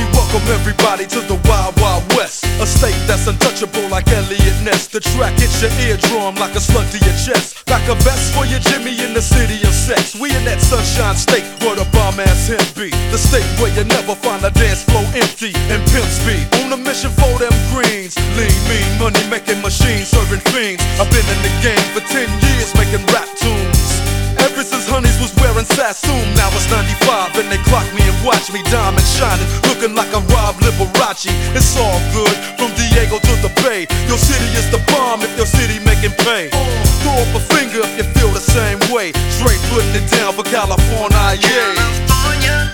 welcome everybody to the Wild Wild West, a state that's untouchable like Elliot Ness. The track hits your eardrum like a slug to your chest. Pack a vest for your Jimmy in the city of sex. We in that sunshine state where the bomb ass him be. The state where you never find a dance floor empty and pimps be on a mission for them greens. Lean, mean, money making machines serving fiends. I've been in the game for 10 years making rap tunes. Ever since Honeys was wearing Sassoon. Now it's 95 and they clock me and watch me diamond shining, looking like a Rob Liberace. It's all good from Diego to the Bay. Your city is the bomb if your city making pay. Throw up a finger if you feel the same way. Straight putting it down for California, yeah.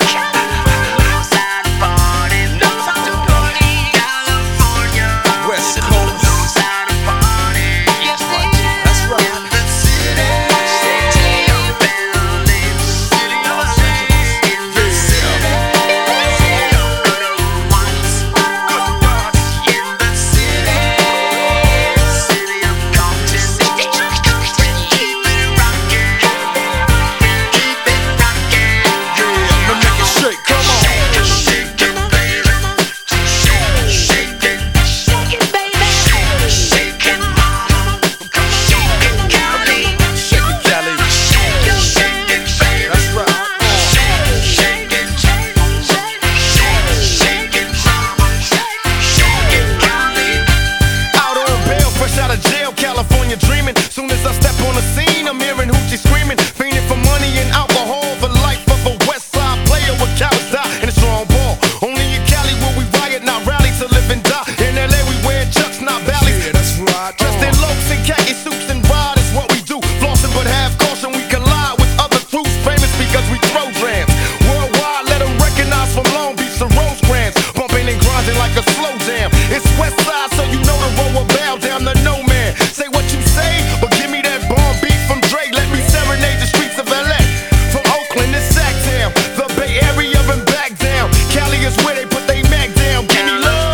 California dreaming. Soon as I step on the scene, I'm hearing hoochie screaming, fiending for money and alcohol. The life of a West Side player with cowards die in a strong ball. Only in Cali will we riot, not rally to live and die. In LA we wear chucks, not valleys. Yeah, that's right. Dressed in loafs and khaki suits and ride is what we do. Flossing but have caution, we collide with other crews. Famous because we throw drams. Worldwide, let them recognize from Long Beach to Rosecrans. Bumping and grinding like a slow jam. It's West Side, so you know the road will bow down to no man. Say what you say, but give me that bomb beat from Dre. Let me serenade the streets of LA. From Oakland to Sacktown, the Bay Area and back down. Cali is where they put they Mac down. Give me love.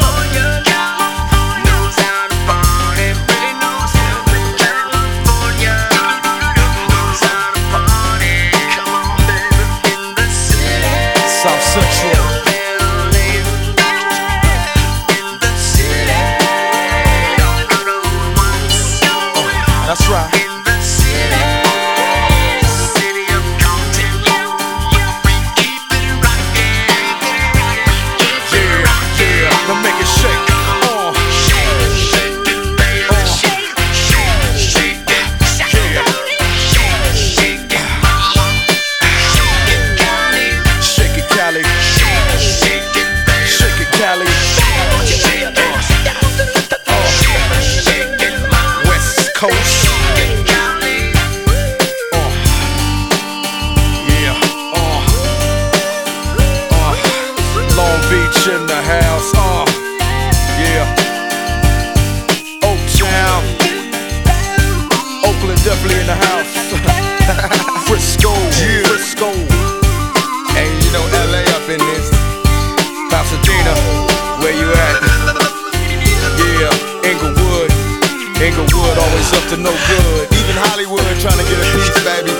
South Central. That's right. West Coast. Long Beach in the house. Yeah. Oaktown. Oakland definitely in the house. Frisco. Yeah. Frisco. And you know LA up in this. Pasadena, where you at? Yeah, Inglewood always up to no good. Even Hollywood trying to get a piece, baby.